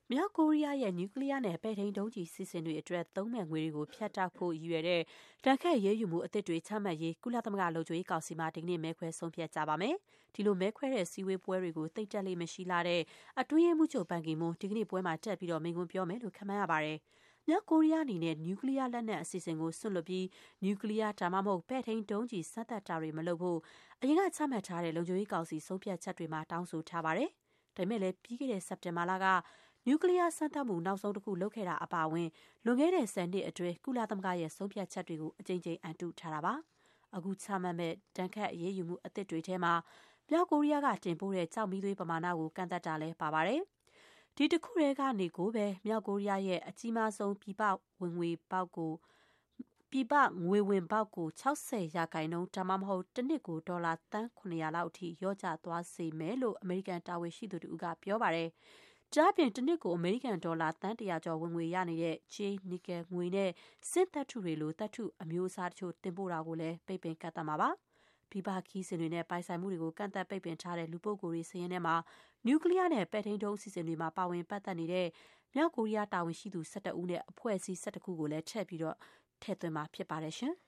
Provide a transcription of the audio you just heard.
မြောက်ကိုရီးယားရဲ့နျူကလ িয়ারနဲ့ပဲ့ထိန်းဒုံးကျည်စီစဉ်တွေအတွက်သုံးမဲ့ငွေတွေကိုဖြတ်တောက်ဖို့ရည်ရွယ်တဲ့တန်ခတ်ရေးယူမှုအသစ်တွေချမှတ်ရေးကုလသမဂ္ဂလုံခြုံရေးကောင်စီမှာဒီကနေ့မဲခွဲဆုံးဖြတ်ကြပါမယ်။ဒီလိုမဲခွဲတဲ့စည်းဝေးပွဲတွေကိုသိပ်တက်လေမရှိလာတဲ့အတွင်းရေးမှူးချုပ်ပန်ကီမွန်းဒီကနေ့ပွဲမှာတက်ပြီးမိန့်ခွန်းပြောမယ်လို့ခန့်မှန်းရပါတယ်။မြောက်ကိုရီးယားအနေနဲ့နျူကလ িয়ারလက်နက်အစီအစဉ်ကိုစွန့်လွတ်ပြီးနျူကလ িয়ারဒါမှမဟုတ်ပဲ့ထိန်းဒုံးကျည်စမ်းသပ်တာတွေမလုပ်ဖို့အရင်ကချမှတ်ထားတဲ့လုံခြုံရေးကောင်စီဆုံးဖြတ်ချက်တွေမှာတောင်းဆိုထားပါတယ်။ဒါပေမဲ့လည်းပြီးခဲ့တဲ့စက်တင်ဘာလကနျူကလ িয়ারစမ်းသပ်မှုနောက်ဆုံးတစ်ခုလုပ်ခဲ့တာအပါအဝင်လွန်ခဲ့တဲ့10နှစ်အတွင်းကုလသမဂ္ဂရဲ့ဆုံးဖြတ်ချက်တွေကိုအကြိမ်ကြိမ်အန်တုထားတာပါ။အခုချမှတ်မဲ့တန်ခတ်အရေးယူမှုအသစ်တွေထဲမှာမြောက်ကိုရီးယားကတင်ပို့တဲ့ကြောက်မီးသွေးပမာဏကိုကန့်သတ်တာလည်းပါပါတယ်။ဒီတစ်ခုတည်းကနေကိုပဲမြောက်ကိုရီးယားရဲ့အကြီးမားဆုံးပြည်ပငွေဝင်ပေါက်ကို60%ဒါမှမဟုတ်တစ်နှစ်ကိုဒေါ်လာသန်း900လောက်အထိလျော့ကျသွားစေမယ်လို့အမေရိကန်တာဝန်ရှိသူတို့ကပြောပါတယ်။ဒါ့အပြင်တစ်နှစ်ကိုအမေရိကန်ဒေါ်လာသန်း100ကျော်ဝင်ငွေရနေတဲ့ကြေး၊နီကယ်၊ငွေနဲ့စစ်သတ္တုတွေလိုသတ္တုအမျိုးအစားတချို့တင်ပို့တာကိုလည်းပိတ်ပင်ကန့်သတ်မှာပါ။ပြည်ပခရီးစဉ်တွေနဲ့ပိုင်ဆိုင်မှုတွေကိုကန့်သတ်ပိတ်ပင်ထားတဲ့လူပုဂ္ဂိုလ်တွေစာရင်းထဲမှာနျူကလ িয়ারနဲ့ပဲ့ထိန်းဒုံးအစီအစဉ်တွေမှာပါဝင်ပတ်သက်နေတဲ့မြောက်ကိုရီးယားတာဝန်ရှိသူ12ဦးနဲ့အဖွဲ့အစည်း12ခုကိုလည်းထည့်သွင်းမှာဖြစ်ပါတယ်ရှင်။